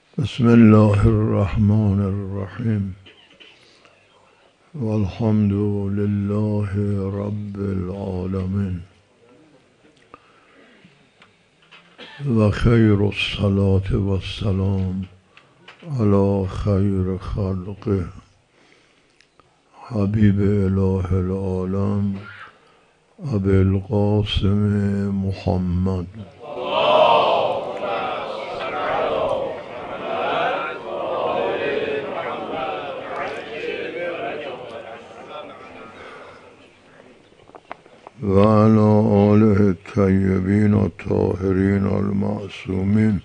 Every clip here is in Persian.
بسم الله الرحمن الرحیم والحمد لله رب العالمین و خیر الصلاة و السلام علی خیر خلقه حبیب اله العالم ابی القاسم محمد و علی آله الطیبین الطاهرین المعصومین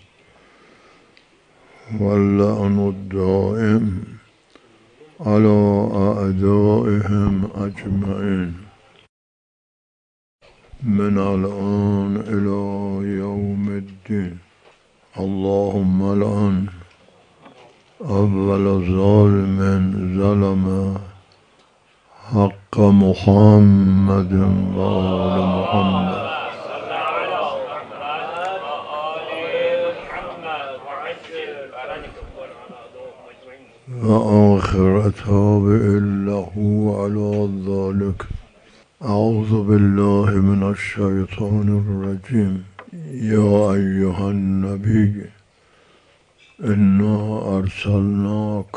واللعن الدائم علی اعدائهم اجمعین من الآن الی یوم الدین. اللهم لعن اول ظالم ظلم حق محمد و آل محمد و آخر تابع له علی ذلك. اعوذ بالله من الشیطان الرجیم. یا ایها النبی انا ارسلناک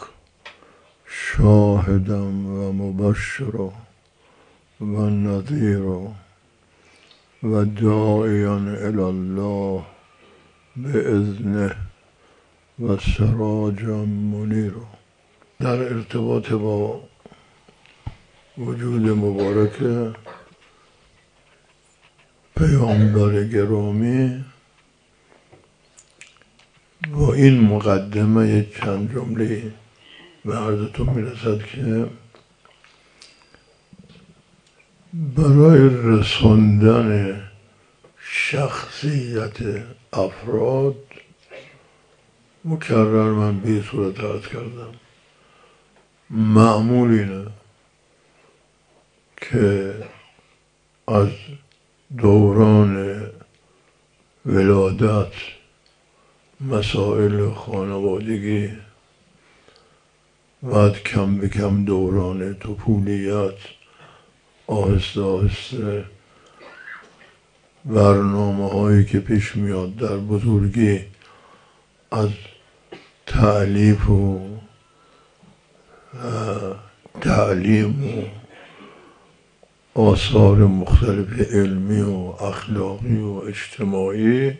شاهدا و مبشرا و نذیرا و داعیا الی الله باذنه و سراجا منیرا. در ارتباط با وجود مبارک پیامبر گرامی با این مقدمه چند جمله به عرضتون میرسد که برای رساندن شخصیت افراد مکرر من به صورت عرض کردم معمول اینه که از دوران ولادت مسائل خانوادگی بعد کم به کم دوران طفولیت آهسته آهسته برنامه هایی که پیش میاد در بزرگی از تألیف و تعلیم و آثار مختلف علمی و اخلاقی و اجتماعی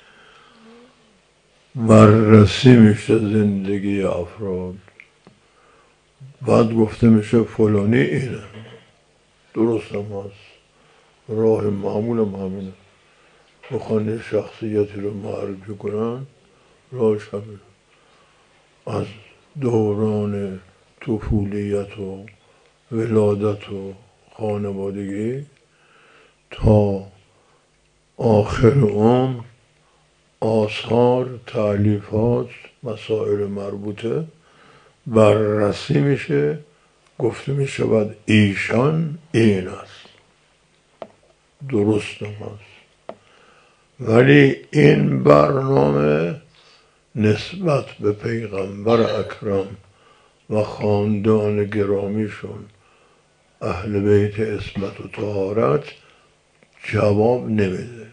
بررسی میشه زندگی افراد. بعد گفته میشه فلانی اینه، درست هم هست، راه معمول هم همینه. بخوان شخصیتی رو معرفی کنن راهش همینه، از دوران طفولیت و ولادت و خانوادگی تا آخر عمر آثار، تألیفات، مسائل مربوطه بررسی میشه. گفته میشه بعد ایشان این است، درست هم هست. ولی این برنامه نسبت به پیغمبر اکرم و خاندان گرامیشون اهل بیت عصمت و طهارت جواب نمیده،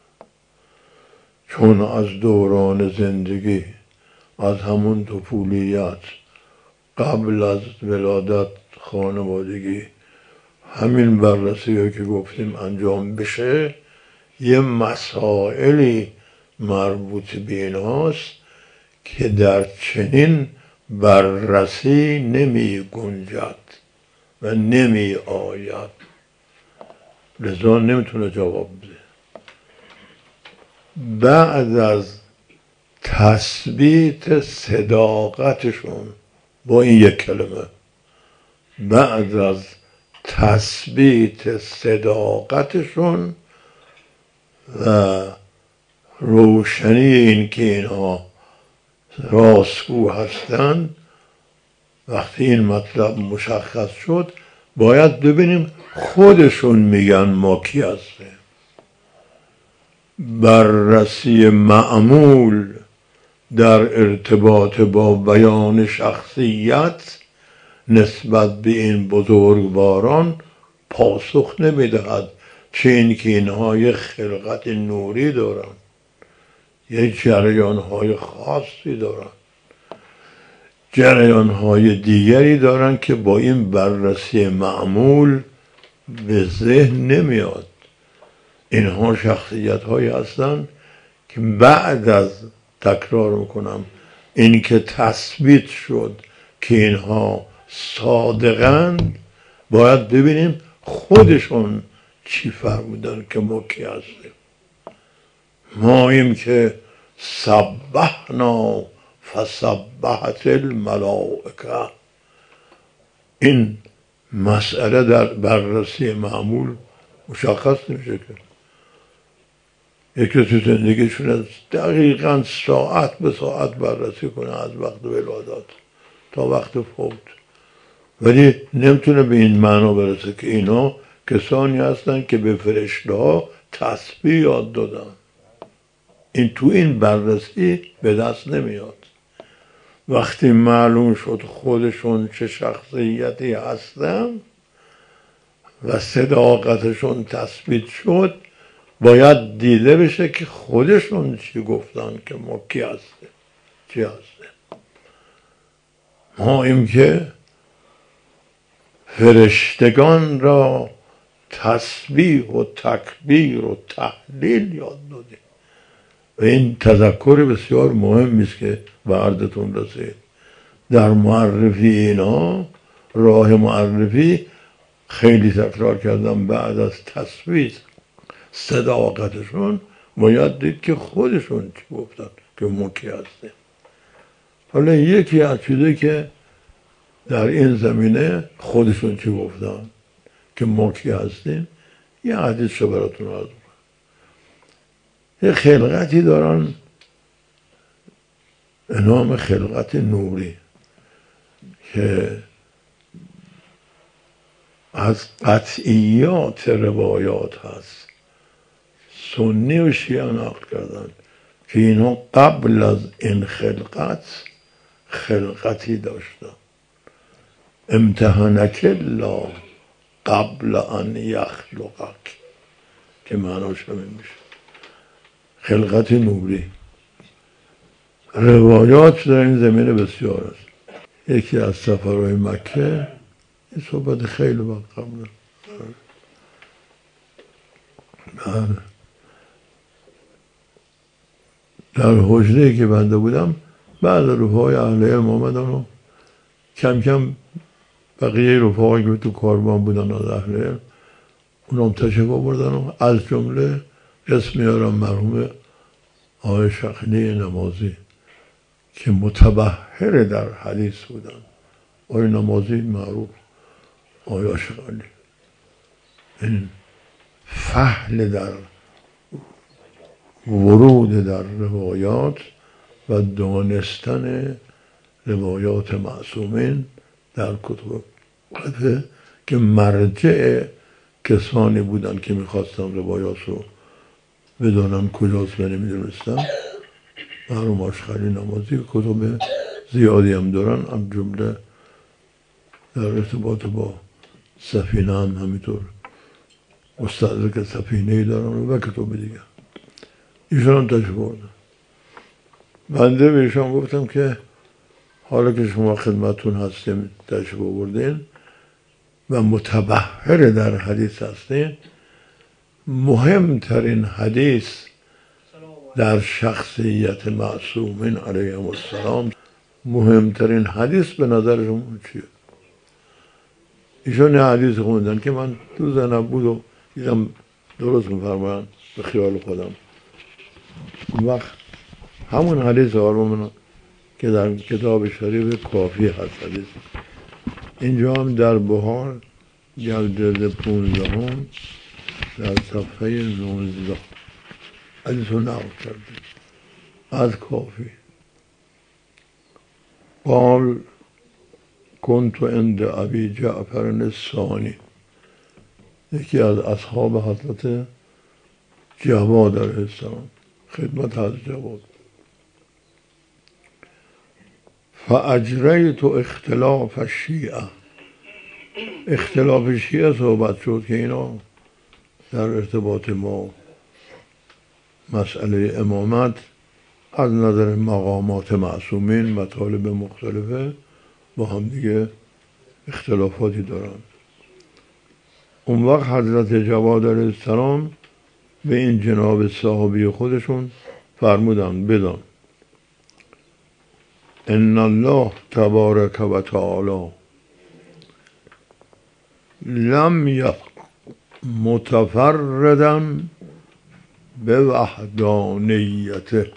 چون از دوران زندگی، از همون طفولیت، قبل از ولادت، خانوادگی، همین بررسی هایی که گفتیم انجام بشه، یه مسائلی مربوط به ایناست که در چنین بررسی نمی گنجد و نمی آید، لذا نمیتونه جواب بده. بعد از تثبیت صداقتشون با این یک کلمه، بعد از تثبیت صداقتشون و روشنی این که اینها راستگو هستند، وقتی این مطلب مشخص شد باید ببینیم خودشون میگن ما کی هستیم. بررسی معمول در ارتباط با بیان شخصیت نسبت به این بزرگواران پاسخ نمیدهد، چه این که اینها یک خلقت نوری دارن، یک جریانهای خاصی دارن، جریانهای دیگری دارن که با این بررسی معمول به ذهن نمیاد. اینها شخصیت هایی هستن که بعد از، تکرار میکنم، این که تثبیت شد که اینها صادقند، باید ببینیم خودشون چی فرمودن که ما کی هستیم. ما ایم که سبحنا فسبحت الملائکه. این مسئله در بررسی معمول مشخص نمیشه که یکی تو زندگیشون دقیقاً ساعت به ساعت بررسی کنه از وقت ولادت تا وقت فوت، ولی نمیتونه به این معنا برسه که اینا کسانی هستن که به فرشته ها تسبیح یاد دادن. این تو این بررسی به دست نمیاد. وقتی معلوم شد خودشون چه شخصیتی هستن و صداقتشون تثبیت شد، باید دیده بشه که خودشون چی گفتن که ما کی هستیم، چی هستیم. ما ایم که فرشتگان را تسبیح و تکبیر و تهلیل یاد دادیم و این تذکر بسیار مهمی است که به عرضتون رسید. در معرفی اینا، راه معرفی خیلی تکرار کردم، بعد از تثبیت صداقتشون باید دید که خودشون چی گفتن که ما کی هستیم. حالا یکی از چیزی که در این زمینه خودشون چی گفتن که ما کی هستیم، یه حدیث رو براتون عرض کنم. یه خلقتی دارن به نام خلقت نوری که از قطعیات روایات هست، سنی و شیعه نقل کردن که اینها قبل از این خلقتی داشتن. امتحنک الله قبل ان یخلقک، که معناش همین میشه، خلقت نوری. روایات در این زمینه بسیار است. یکی از سفرهای مکه، این صحبت خیلی وقت قبل، در حجره‌ای که بنده بودم، بعد رفقای اهل علم آمدن و کم کم بقیه رفقایی که تو کاروان بودن از اهل علم اونام تشریف آوردن و از جمله اسم میارم مرحوم آقای شقینی نمازی که متبحر در حدیث بودن. آقای نمازی معروف، آقای عاشقالی، این فحل در ورود در روایات و دانستن روایات معصومین در کتب که مرجع کسانی بودن که میخواستن روایات رو بدانن کجاست و نمیدونستن. مرحوم عاشقالی نمازی کتب زیادی هم دارن، هم جمله در ارتباط با سفینه هم همینطور مستدرک سفینه‌ای دارن و کتب دیگه. ایشان هم تشریف آوردن. بنده به ایشان گفتم که حالا که شما خدمتون هستیم، تشریف آوردین و متبحر در حدیث هستین، مهمترین حدیث در شخصیت معصومین علیهم السلام، مهمترین حدیث به نظر شما چیه؟ ایشان یه حدیث خوندن که من تو ذهنم بود و دیدم درست میفرمایند به خیال خودم. اون وقت همون حدیث آرمان که در کتاب شریف کافی هست حدیث، اینجا هم در بهار جلد 15 در صفحه 19 حدیث رو نقل کرده از کافی. قال کنت عند ابی جعفر الثانی، یکی از اصحاب حضرت جواد علیه السلام، خدمت حضرت جواد. فاجریت اختلاف الشیعه، اختلاف شیعه صحبت شد که اینا در ارتباط ما مسئله امامت از نظر مقامات معصومین مطالب مختلفه با هم دیگه اختلافاتی دارند. اون وقت حضرت جواد علیه السلام به این جناب صحابی خودشون فرمودن بدان ان الله تبارک و تعالی لم یک متفردا به وحدانیته،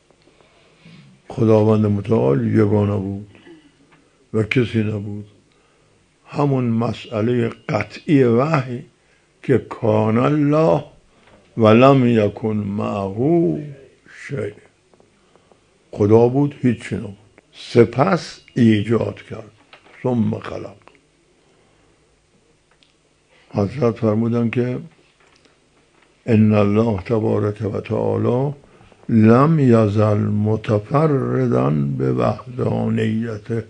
خداوند متعال یگانه بود و کسی نبود. همون مسئله قطعی وحی که کان الله ولم یکن معه شیء، خدا بود هیچی نبود، سپس ایجاد کرد، ثم خلق. حضرت فرمودن که ان الله تبارک و تعالی لم یزل متفردا به وحدانیته.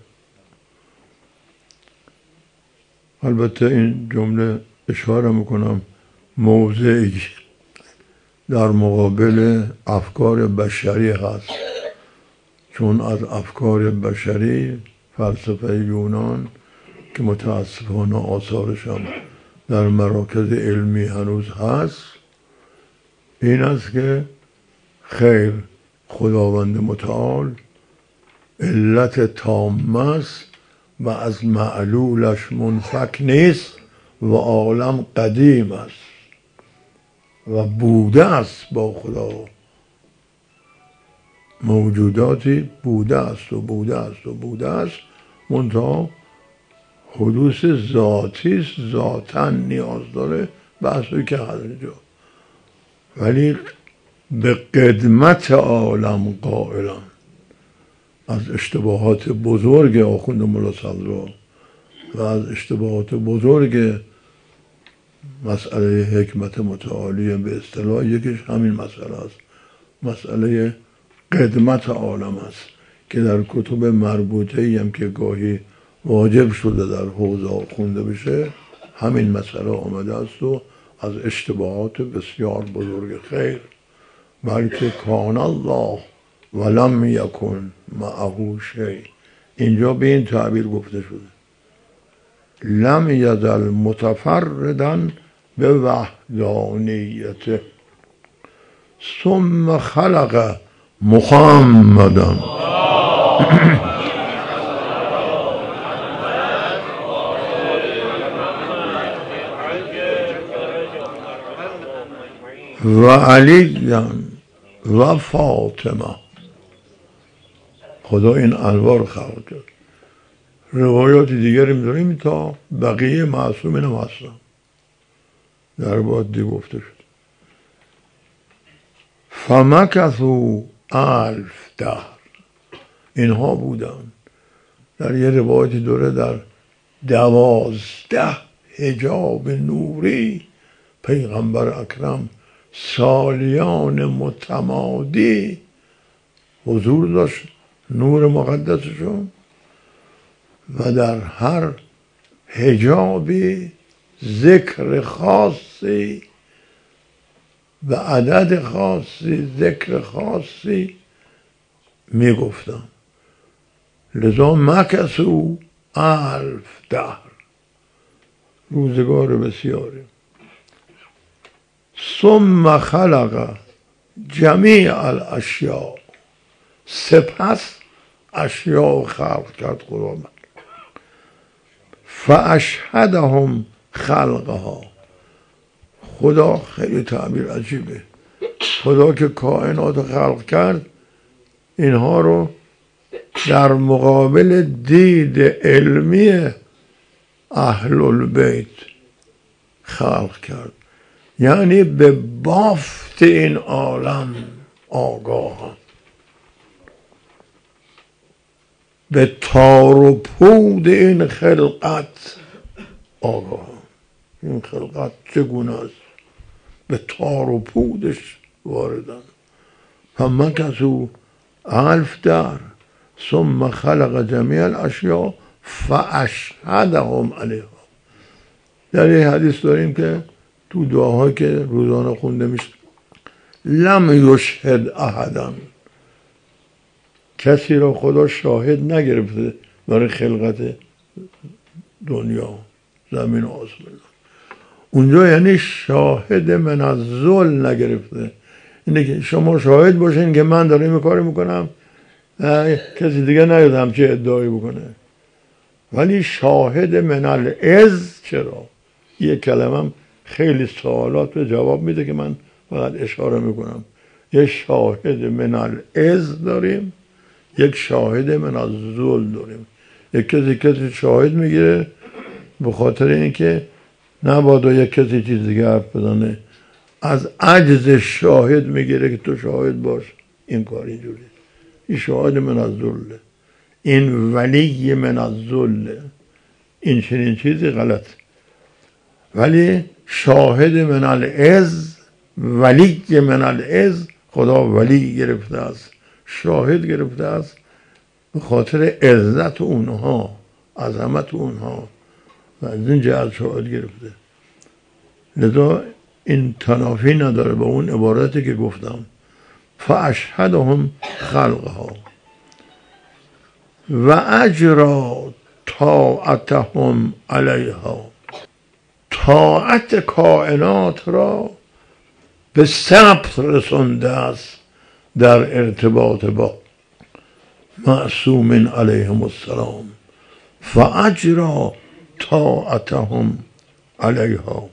البته این جمله اشاره میکنم موضعی در مقابل افکار بشری هست، چون از افکار بشری فلسفه یونان که متاسفانه آثارش هم در مراکز علمی هنوز هست این است که خیر، خداوند متعال علت تامه است و از معلولش منفک نیست و عالم قدیم است و بوده است. با خدا موجوداتی بوده است و بوده است و بوده است، منتها حدوث ذاتی است، ذاتا نیاز داره، بحثی که هست اینجا، ولی به قدمت عالم قائلان. از اشتباهات بزرگ آخوند ملا صدرا و از اشتباهات بزرگ مسئله حکمت متعالی به اصطلاح یکیش همین مسئله است، مسئله قدمت عالم است که در کتب مربوطه هم که گاهی واجب شده در حوزه خونده بشه همین مسئله آمده است و از اشتباهات بسیار بزرگ خیر. بلکه کان الله ولم یکن معه شیء، اینجا به این تعبیر گفته شده لم یزل متفردا به وحدانیته ثم خلق محمدا و علی و فاطمه. خدا این انوار خلق کرد. روایات دیگری می‌داریم تا بقیه معصومین هم هستن، در باید دی گفته شد. فمکثوا 1000 دهر، اینها بودن. در یه روایتی داره در 12 حجاب نوری پیغمبر اکرم سالیان متمادی حضور داشت، نور مقدسشون، و در هر حجابی ذکر خاصی و عدد خاصی ذکر خاصی میگفتن. لذا مکثوا 1000 دهر، روزگار بسیاری. ثم خلق جمیع الاشیاء، سپس اشیاء خلق کرد خداوند. فاشهدهم خلقها، خدا خیلی تعبیر عجیبه، خدا که کائنات خلق کرد اینها رو در مقابل دید علمی اهل البیت خلق کرد، یعنی به بافت این عالم آگاه، به تار و پود این خلقت آگاه. این خلقت چگونه است؟ به تار و پودش واردن. فمکثوا 1000 دهر ثم خلق جمیع الاشیاء فاشهدهم علیها. در این حدیث داریم که تو دعاهایی که روزانه خونده میشه لم یشهد احدا، کسی را خدا شاهد نگرفته برای خلقت دنیا زمین و آسمان. اونجا یعنی شاهد من از ذل نگرفته، اینه که شما شاهد باشین که من دارم این کار میکنم، کسی دیگه نیاد همچه ادعایی بکنه. ولی شاهد من العز، چرا؟ یه کلمه خیلی سوالات به جواب میده که من فقط اشاره میکنم. یک شاهد من العز داریم، یک شاهد من از ذل داریم. یک کسی شاهد میگیره به خاطر اینکه نبادا یک کسی چیز دیگه حرف بزنه، از عجز شاهد میگیره که تو شاهد باش این کار اینجوری. این شاهد من از ذله، این ولی من از ذله، این چنین چیزی غلط. ولی شاهد من العز، ولی من العز، خدا ولی گرفته است، شاهد گرفته است به خاطر عزت اونها، عظمت اونها، و از این جهت شاهد گرفته. لذا این تنافی نداره با اون عبارتی که گفتم فاشهدهم خلقها و اجرا طاعتهم علیها. طاعت کائنات را به ثبت رسانده است در ارتباط با معصومین علیهم السلام. فاجرا طاعتهم علیها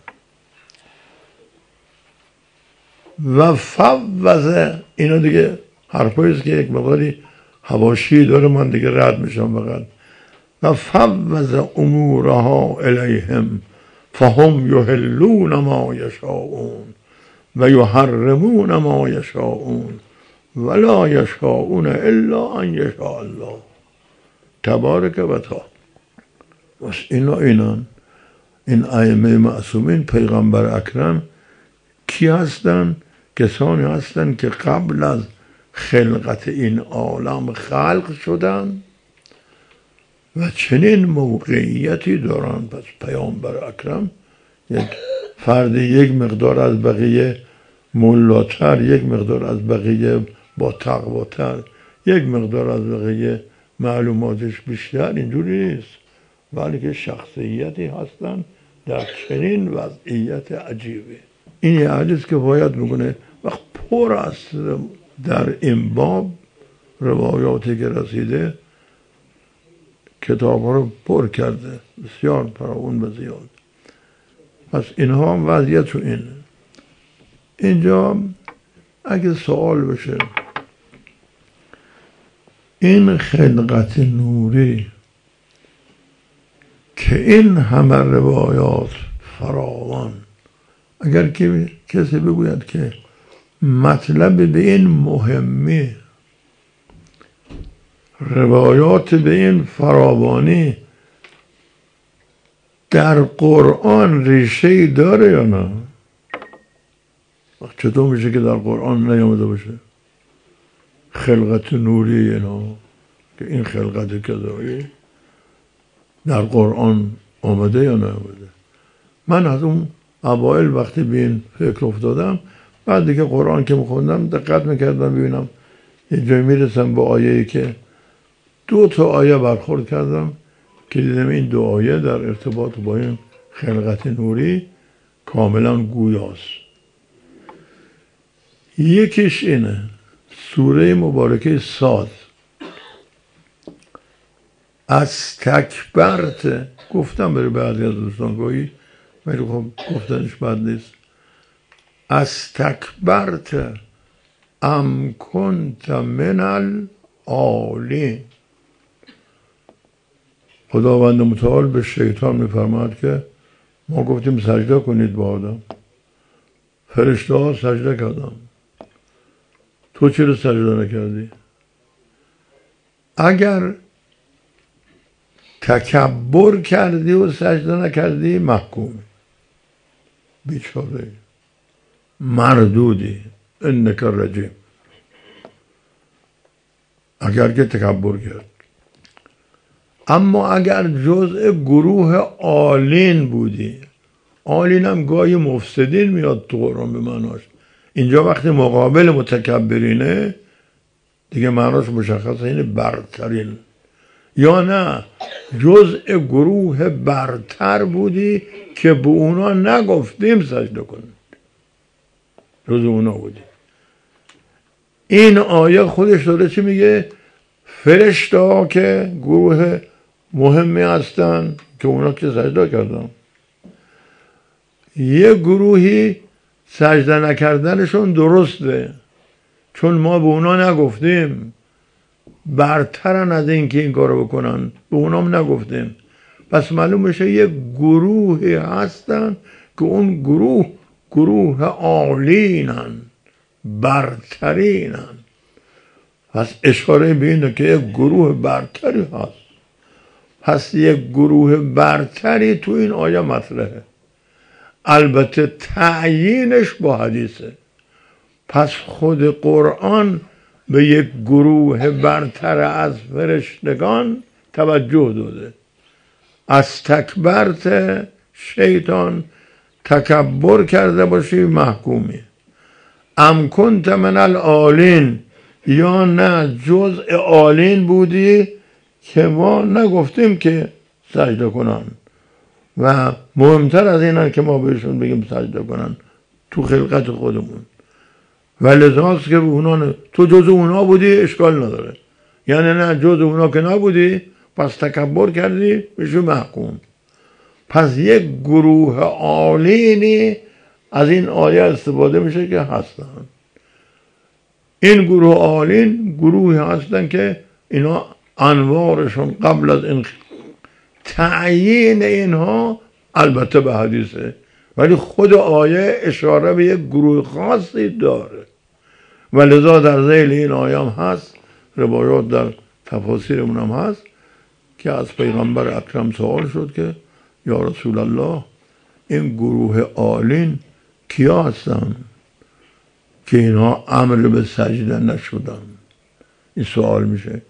و فوض. اینا دیگه حرفاییست که یک مقداری حواشی داره، من دیگه رد میشم فقط. و فوض امورها الیهم فهم یحلون ما یشاءون و یحرمون ما یشاءون ولا یشاءون الا ان یشاء الله تبارک و تعالی. بس اینان این ائمه معصومین، پیغمبر اکرم کی هستن؟ کسانی هستن که قبل از خلقت این عالم خلق شدن و چنین موقعیتی دارن. پس پیامبر اکرم یک فرد یک مقدار از بقیه ملاتر، یک مقدار از بقیه با تقواتر، یک مقدار از بقیه معلوماتش بیشتر، اینجوری نیست، بلکه شخصیتی هستن در چنین وضعیت عجیبه. این یه حدیث که باید میکنه وقت پر است در این باب روایاتی که رسیده، کتاب ها رو پر کرده، بسیار فراوان و زیاد. پس اینها هم وضعیتشون اینه. اینجا اگه سوال بشه این خلقت نوری که این همه روایات فراوان، اگر که کسی بگوید که مطلب به این مهمی، روایات به این فراوانی در قرآن ریشه داره یا نه؟ چطور میشه که در قرآن نیامده باشه خلقت نوری اینا، که این خلقت کذایی در قرآن آمده یا نیامده؟ من از اون اوائل وقتی به این فکر افتادم، بعد دیگه قرآن که میخوندم دقت میکردم ببینم، یه جایی میرسم با آیه‌ای که 2 آیه برخورد کردم که دیدم این 2 آیه در ارتباط با این خلقت نوری کاملا گویاست. یکیش اینه، سوره مبارکه صاد، از تکبرت، گفتم برای بعضی از دوستان گاهی، ولی خب گفتنش بد نیست. از تکبرت ام کنت من العالی. خداوند متعال به شیطان میفرماد که ما گفتیم سجده کنید با آدم، فرشته ها سجده کردن، تو چرا سجده نکردی؟ اگر تکبر کردی و سجده نکردی محکومی، بیچاره، مردودی، انک رجیم. اگر که تکبر کرد. اما اگر جزء گروه عالین بودی، عالین هم گاهی مفسدین میاد تو قرآن به معناش، اینجا وقتی مقابل متکبرینه دیگه معناش مشخصه، اینه برترین، یا نه جزء گروه برتر بودی که به اونا نگفتیم سجده کنید، جزء اونا بودی. این آیه خودش داره چی میگه؟ فرشته ها که گروه مهمی هستن که اونا که سجده کردن، یه گروهی سجده نکردنشون درسته چون ما به اونا نگفتیم، برترن از این که این کارو بکنن، به اونام نگفتیم، پس معلوم میشه یه گروهی هستن که اون گروه عالینن، برترینن. پس اشاره به اینه که یک گروه برتری هست. پس یک گروه برتری تو این آیه مطرحه، البته تعیینش با حدیثه. پس خود قرآن به یک گروه برتر از فرشتگان توجه داده. از تکبرت شیطان، تکبر کرده باشی محکومی. ام کنت من العالین، یا نه جزء عالین بودی که ما نگفتیم که سجده کنن و مهمتر از اینن که ما بهشون بگیم سجده کنن تو خلقت خودمون، و لذاست که اونا تو جزء اونا بودی اشکال نداره، یعنی نه جزء اونا که نبودی پس تکبر کردی بهشون محکوم. پس یک گروه عالینی از این آیه استفاده میشه که هستن. این گروه عالین گروهی هستن که اینا انوارشون قبل از این تعیین اینها البته به حدیثه، ولی خود آیه اشاره به یک گروه خاصی داره و لذا در ذیل این آیه هم هست، روایات در تفاسیرمون هم هست که از پیغمبر اکرم سوال شد که یا رسول الله این گروه عالین کیا هستن که اینها امر به سجده نشدن؟ این سوال میشه.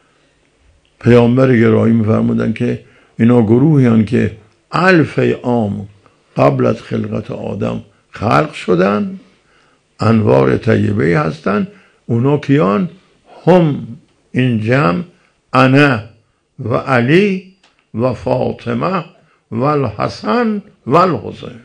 پیامبر گرامی میفرمودن که اینا گروهی هستند که 1000 عام قبل از خلقت آدم خلق شدن، انوار طیبه هستن. اونا کیان؟ هم، این جمع، انا و علی و فاطمه و الحسن و الحسین.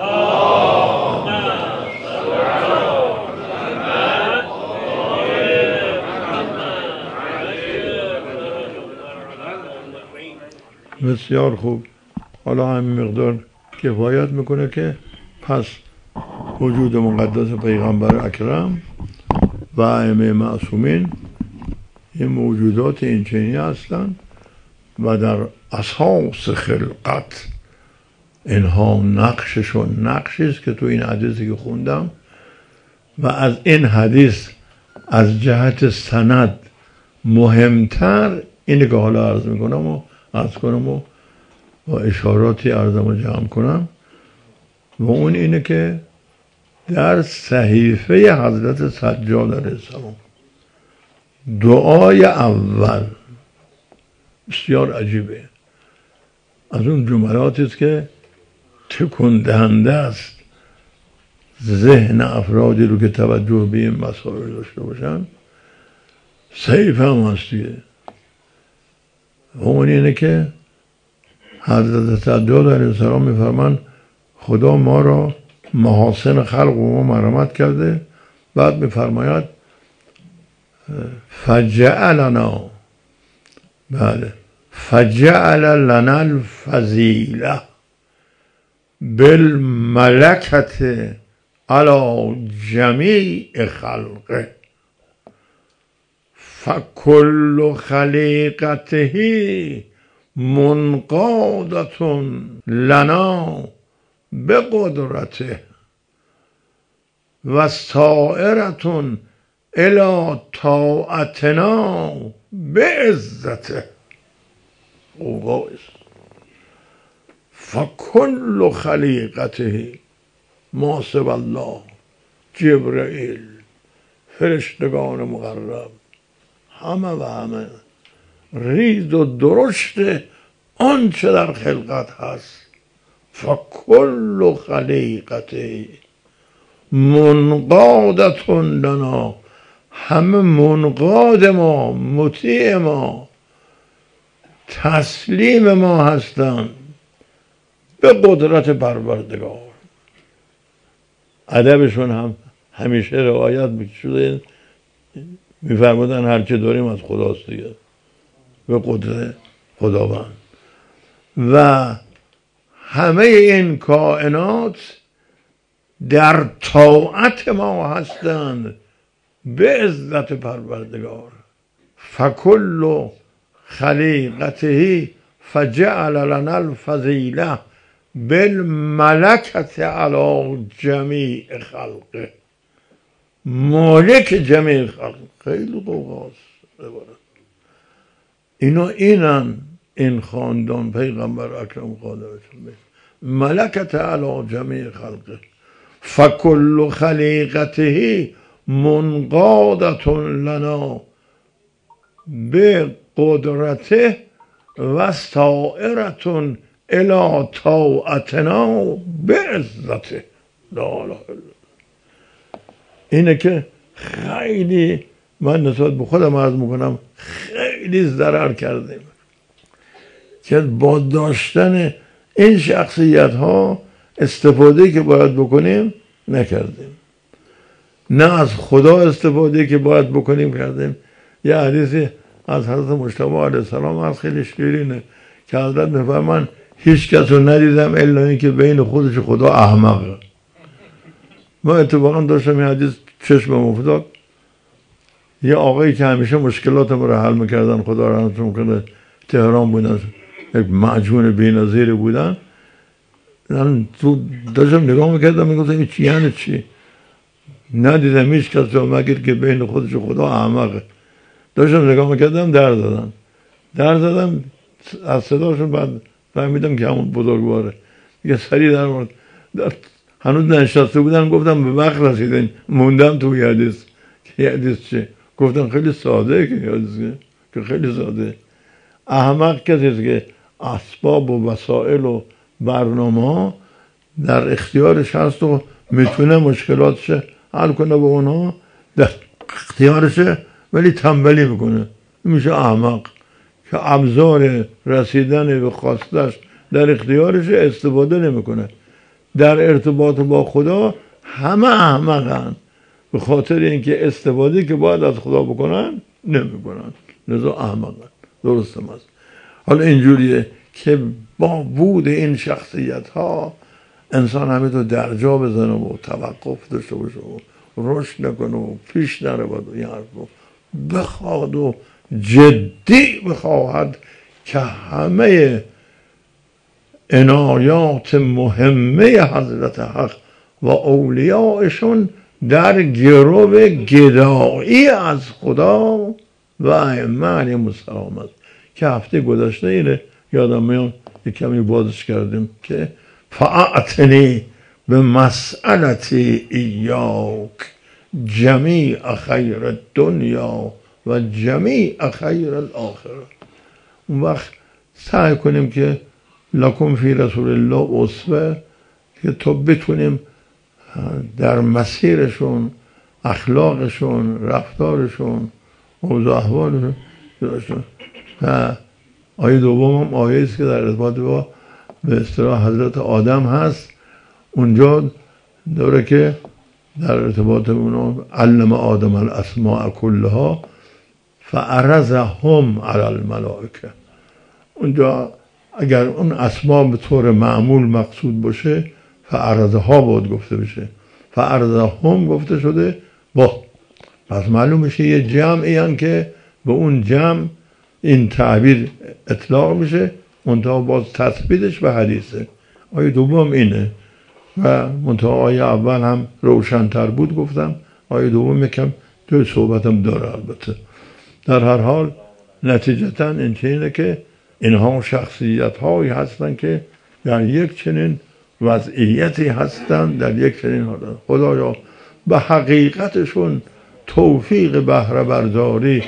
بسیار خوب. حالا همین مقدار کفایت میکنه که پس وجود مقدس پیغمبر اکرم و ائمه معصومین این موجودات این چنینی هستند و در اساس خلقت اینها نقششون نقشی است که تو این حدیثی که خوندم و از این حدیث از جهت سند مهمتر اینه که حالا عرض میکنم و با اشاراتی عرضم رو جمع کنم، و اون اینه که در صحیفه حضرت سجاد علیه السلام دعای اول بسیار عجیبه، از اون جملاتی است که تکون دهنده است ذهن افرادی رو که توجه به این مسائل داشته باشن. صحیفه هم هست دیگه، و اون اینه که حضرت سجاد علیه السلام میفرمان خدا ما را محاسن خلق و ما مرحمت کرده، بعد میفرماید فجعلنا، بله، فجعل لنا الفضیله بالملکت علی جمیع خلقه فکل خلیقته منقادة لنا بقدرته و سائرة الى طاعتنا بعزته. فکل خلیقته ما سوی الله، جبرائیل، فرشتگان مقرب، همه و همه ریز و درشت آنچه در خلقت هست. فکل خلیقته منقادة لنا، همه منقاد ما، مطیع ما، تسلیم ما هستند به قدرت پروردگار. ادبشون هم همیشه روایت شده، میفرمودن هر چه داریم از خداست دیگه، به قدرت خداوند. و همه این کائنات در طاعت ما هستند به عزت پروردگار. فکل خلیقته فجعل لنا الفضیله بالملکت علی جمیع خلقه. مالک جمیع خلق، خیلی قوقاست اینن این خاندان پیغمبر اکرم قادرشون ملکت علی جمیع خلقه. فکل خلیقته منقادة لنا به قدرته و سائرة الی طاعتنا به عزته. لا اله الا الله. اینه که خیلی من نسبت به خودم عرض میکنم خیلی ضرر کردیم که با داشتن این شخصیت ها استفاده که باید بکنیم نکردیم، نه از خدا استفاده که باید بکنیم کردیم. یه حدیثی از حضرت مجتبی علیه السلام از خیلی شیرینه که حضرت میفرمان هیچ کس رو ندیدم الا این که بین خودش خدا احمقه. ما اتفاقا داشتم این حدیث چشمم افتاد، یه آقایی که همیشه مشکلاتم رو حل میکردن، خدا رحمتشون کنه، تهران بودن، یک معجون بی‌نظیری بودن. من تو داشتم نگاه میکردم میگفتم این چی یعنی چی؟ ندیدم هیچ کس رو مگر که بین خودش خدا احمقه. داشتم نگاه میکردم در زدم از صداشون، بعد فهمیدم که همون بزرگواره دیگه. سریع در مورد هنوز نشسته بودن، گفتم به وقت رسیدین، موندم توی حدیث که حدیث چه؟ گفتم خیلی ساده که حدیث که خیلی ساده. احمق کسی که اسباب و وسایل و برنامه در اختیارش هست و میتونه مشکلاتش حل کنه با اونها، در اختیارشه ولی تنبلی میکنه، میشه احمق. که ابزار رسیدن به خواستش در اختیارش استفاده نمیکنه. در ارتباط با خدا همه احمقن به خاطر اینکه استفاده که باید از خدا بکنن نمیکنن، لذا احمقن. درست است. حالا اینجوریه که با بود این شخصیت ها انسان همینطور در جا بزنه و توقف داشته باشه و رشد نکنه و پیش نره و این حرف رو بخواد و جدی بخواهد که همه عنایات مهمه حضرت حق و اولیاءشون در گرو گدایی از خدا و ائمه علیهم السلام است. که هفته گذشته اینه یادم میاد یک کمی بازش کردیم که فاعتنی به مسئلتی ایاک جمیع خیر الدنیا و جمیع خیر الاخره. اون وقت سعی کنیم که لکم فی رسول الله اسوه، که تا بتونیم در مسیرشون، اخلاقشون، رفتارشون، اوضاع احوالشون داشتن. آیه دوم هم آیه است که در ارتباط با به اصطلاح حضرت آدم هست. اونجا داره که در ارتباط اونو علم آدم الاسماء کلها فعرضهم علی الملائکه. اونجا اگر اون اسما به طور معمول مقصود باشه فعرضها باید گفته بشه، فعرضهم گفته شده با، پس معلوم میشه یه جمعی هن که به اون جمع این تعبیر اطلاق میشه، منتها باز تثبیتش به حدیثه. آیه دوم اینه و منتها آیه اول هم روشن‌تر بود گفتم، آیه دوم یکم توی صحبتم داره. البته در هر حال نتیجتا اینه که اینها شخصیت هایی هستن که در یک چنین وضعیتی هستن، در یک چنین حالت. خدایا به حقیقتشون توفیق بهره برداری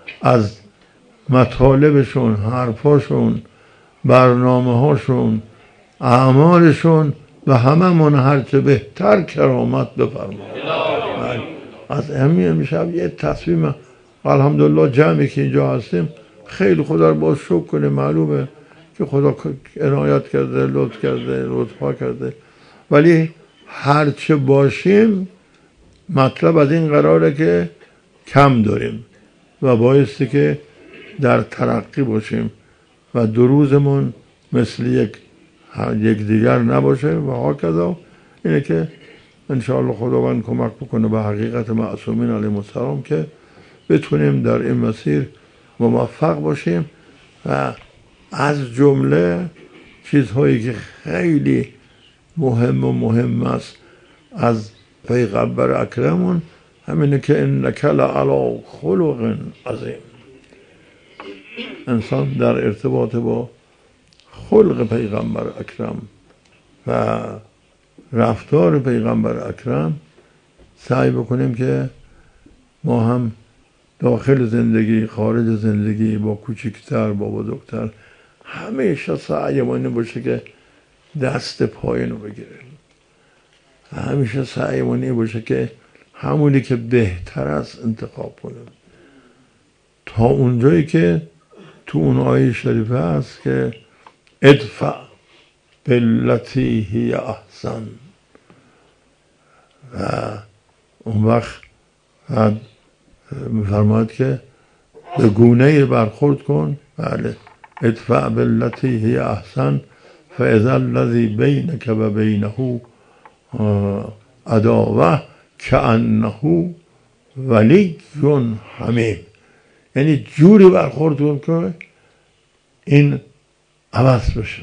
از مطالبشون، حرفاشون، برنامه هاشون، اعمالشون و هممون هرچه بهتر کرامت بفرما. از همین امشب یه تصمیم الحمدلله جمعی که اینجا هستیم خیلی خدا رو باز شکر کنیم. معلومه که خدا عنایت کرده، لطف کرده، لطفا کرده، ولی هرچه باشیم مطلب از این قراره که کم داریم و بایستی که در ترقی باشیم و دو روزمون مثل یک دیگر نباشه و هاکذا. اینه که انشاءالله خداوند کمک بکنه به حقیقت معصومین علیهم السلام که بتونیم در این مسیر موفق باشیم و از جمله چیزهایی که خیلی مهم است از پیغمبر اکرمون همینه که انک لعلی خلق عظیم. انسان در ارتباط با خلق پیغمبر اکرم و رفتار پیغمبر اکرم سعی بکنیم که ما هم داخل زندگی، خارج زندگی، با کوچکتر با بزرگتر همیشه سعیمون این باشه که دست پایین رو بگیریم. همیشه سعیمون این باشه که همونی که بهتر است انتخاب کنیم تا اونجایی که تو اون آیه شریفه هست که ادفع باللتی هی احسن و اون وقت میفرماید که به گونه برخورد کن. بله، ادفع باللتی هی احسن فاذا الذی بینک و بینه عداوه کأنه ولی حمیم. یعنی جوری برخورد کن که این عوض بشه،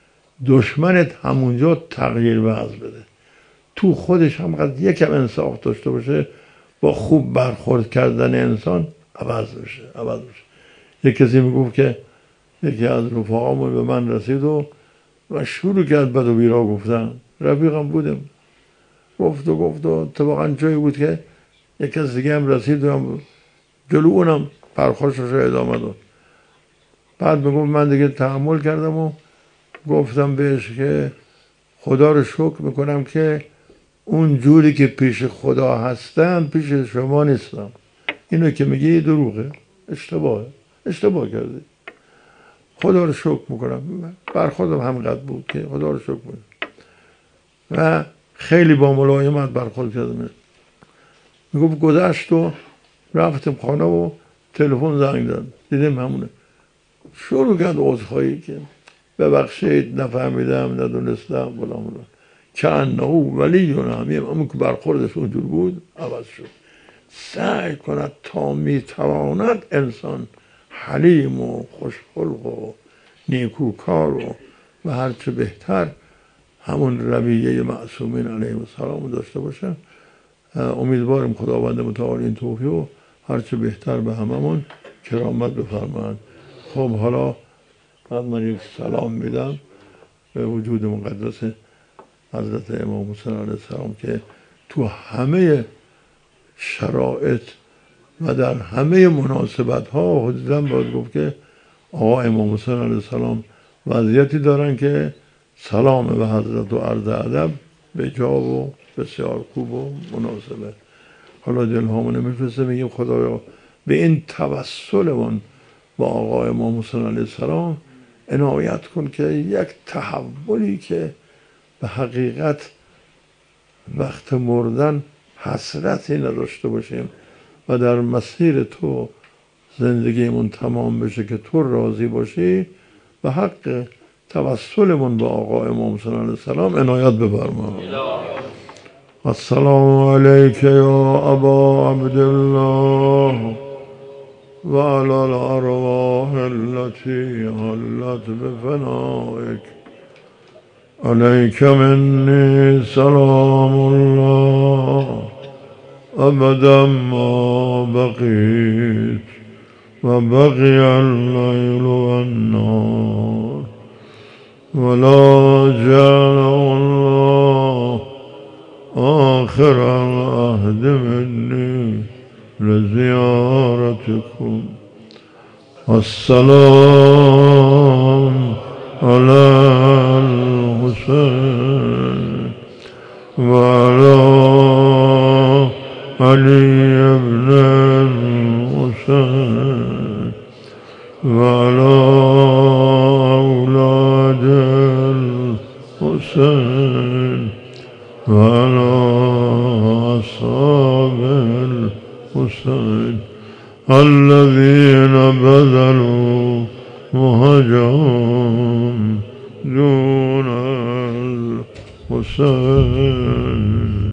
دشمنت همونجا تغییر وضع بده، تو خودش هم قد یکم انصاف داشته باشه، با خوب برخورد کردن انسان عوض بشه. یک کسی میگفت که یکی از رفقامون به من رسید و شروع کرد بد و بیرا گفتن. رفیقم بودم، گفت و اتفاقا جایی بود که یک کسی دیگه هم رسید و هم جلو اونم پرخاشش رو ادامه داد. بعد میگفت من دیگه تحمل کردم و گفتم بهش که خدا رو شکر میکنم که اون جوری که پیش خدا هستم پیش شما نیستم. اینو که میگی دروغه، اشتباه کردی. خدا رو شکر میکنم. بر خودم همینقدر بود که خدا رو شکر میکنم و خیلی با ملایمت برخورد کردم. میگفت گذشت و رفتم خانه و تلفن زنگ زد، دیدم همونه. شروع کرد عذرخواهی که ببخشید نفهمیدم ندونستم بلا کأنه ولی حمیم. اما که برخوردش اونجور بود عوض شد. سعی کند تا میتواند انسان حلیم و خوشخلق و نیکوکار و هرچه بهتر همون رویه معصومین علیهم السلام داشته باشه. امیدوارم خداوند متعال این توفیق و هرچه بهتر به هممون کرامت بفرماید. خب حالا من یک سلام میدم به وجود مقدس حضرت امام حسین علیه السلام که تو همه شرایط و در همه مناسبت ها حضرتاً باید گفت که آقا امام حسین علیه السلام وضعیتی دارن که سلام به حضرت و عرض ادب به جا و بسیار خوب و مناسبه. حالا دلهامون میفرسته میگیم خدایا به این توسلمون با آقا امام حسین علیه السلام عنایت کن که یک تحولی که به حقیقت وقت مردن حسرتی نداشته باشیم و در مسیر تو زندگیمون تمام بشه که تو راضی باشی، به حق توسلمون با آقا امام حسین علیه السلام عنایت بفرما. السلام علیک یا ابا عبدالله و علی الارواح التي حلت بفنائک علیک منی سلام الله ابدا ما بقیت و بقی اللیل و النهار ولا جعل الله آخر العهد منی لزیارتکم والسلام على الحسين وعلى علي بن الحسين وعلى أولاد الحسين وعلى أصحاب الحسين الذين بذلوا مهجهم دون الحسين.